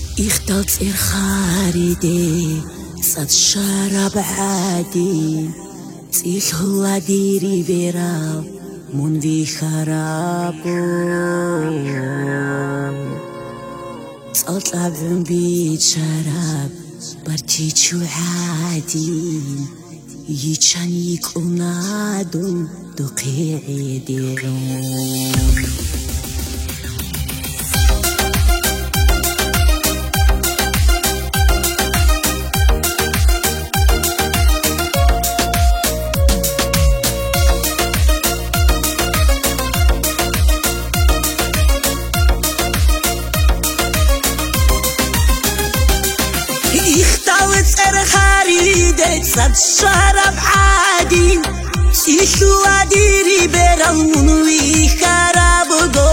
اختلط خارده صد شراب عادي تيخ هو ديري بيرا من في خرابو تطلع بيت شراب برتيتشو عادي يجان يكونادون دقيعي ديرون خريدة صد شراب عادي سيشو عديري برون ويخرابو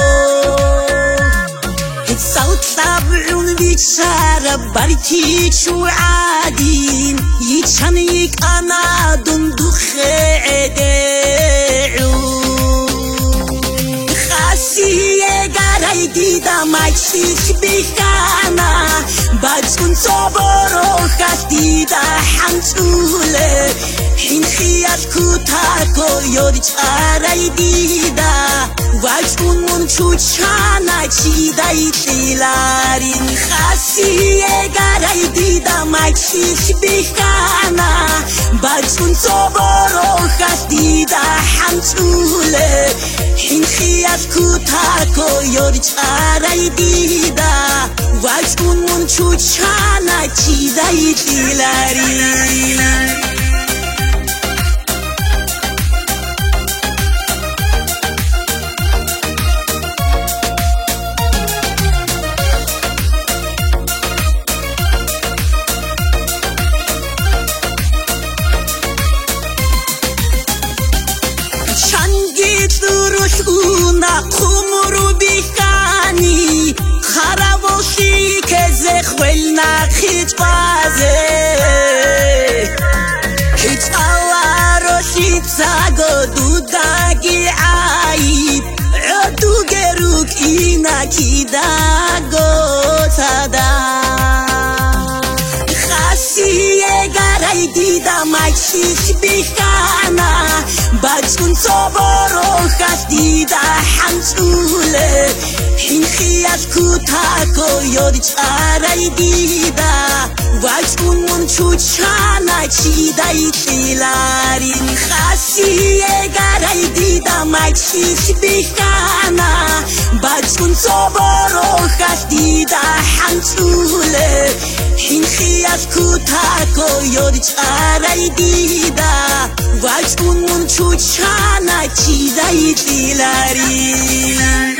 الصوت طبعون بيتشرب بركيشو عادي يتشانيك أنا دندخ عدعو خاسية قرايدي دا مايشيش بيخانا باتكون صبرو خاستي دا حنسولة حين خياش كوتاكو يودي تارايدي دا واتكون منشو تشانا تشيدا يتلارين خاسية قرايدي دا مايشيش بيخانا باتكون صبرو خاستي دا حنسولة حين خياش كوتاكو يودي تارايدي دا واتكون منشو تشانا تشيدا يتلارين روشونا خمرو بیخانی خرابوشی که زخویل نخیت بازه هیچ آواروشی تاگو دوداگی عایب عدو گروک اینا کی داگو تادا خاصیه گرای دیدا مکشیش بیخانا باتكون صبرو خاستي دا حنسولة حين خياش كوتاكو يودي تارايدي دا واتكون منشو تشانا تشيدا يتلارين خاصية قرايدي دا مايتشيش بيخانا باتكون صبرو خاستي دا حنسولة حين خياش كوتاكو يودي تارايدي دا واتكون منشو تشانا تشيدا يتلارين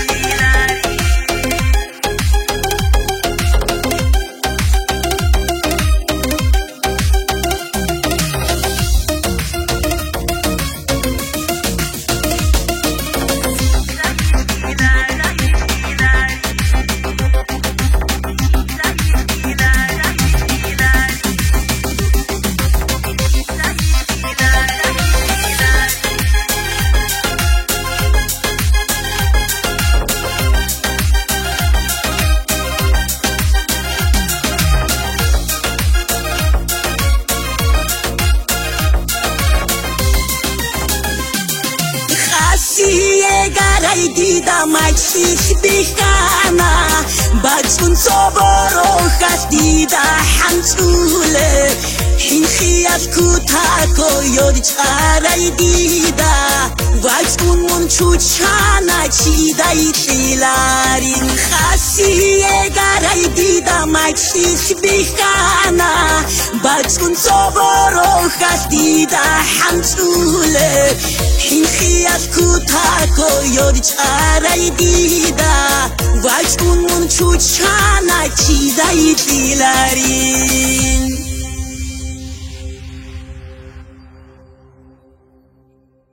قرايدي دا مايشيش بيخانا باتكون صبرو خاستي دا حنسولة حين خياش كوتاكو يودي تارايدي دا واتكون منشو تشانا تشيدا يتلارين خاصية قرايدي دا مايشيش بيخانا باتكون صبرو خاستي دا حنسولة حين خياش كوتاكو يودي تارايدي دا واتكون منشو تشانا تشيدا يتلارين